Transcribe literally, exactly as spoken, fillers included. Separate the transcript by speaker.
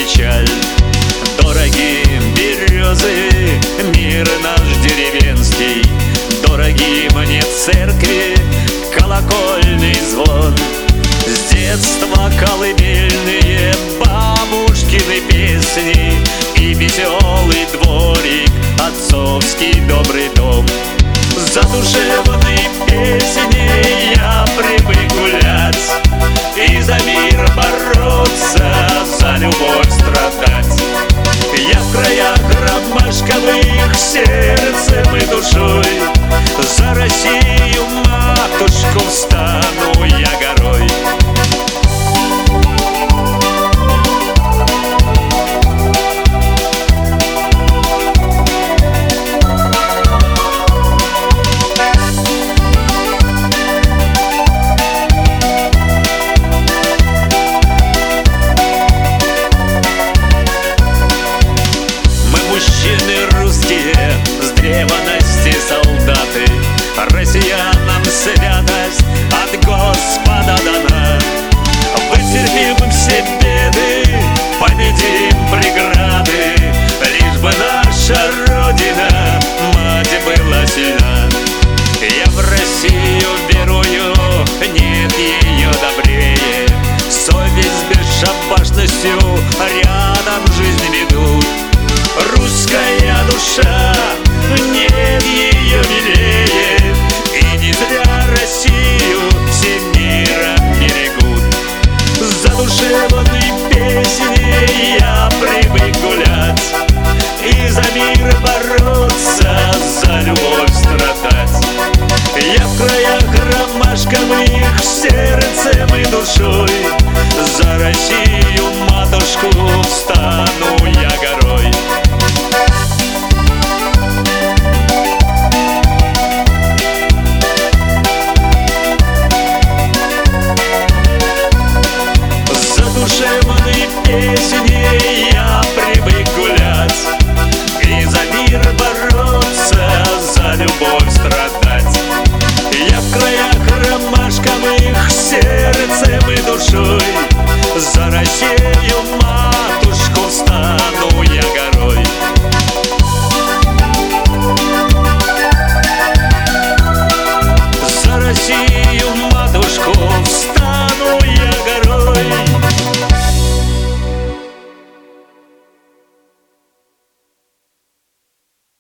Speaker 1: печаль. Дороги березы, мир наш деревенский, дороги мне церкви, колокольный звон. С детства колыбельные, бабушкины песни и веселый дворик, отцовский добрый дом. За душевной песней я привык гулять и за мир бороться, за любовь страдать. Я в краях ромашковых сердцем и душой, за Россию матушку встану я горой. Мужчины русские, с древности солдаты, россиянам святость от Господа дана. Вытерпим все беды, победим преграды, лишь бы наша Родина, мать, была сильна. Я в Россию верую, нет ее добрее, совесть с бесшабашностью рядом жизнь ведут. Русская душа, нет ее милее, и не зря Россию всем миром берегут. За душевной песней я привык гулять и за мир бороться, за любовь страдать. Я в краях ромашковых сердцем и душой, за Россию матушку встану я горой. Душевной песней я привык гулять и за мир бороться, за любовь страдать. Я в краях ромашковых сердцем и душой, за Россию матушку встану я горой.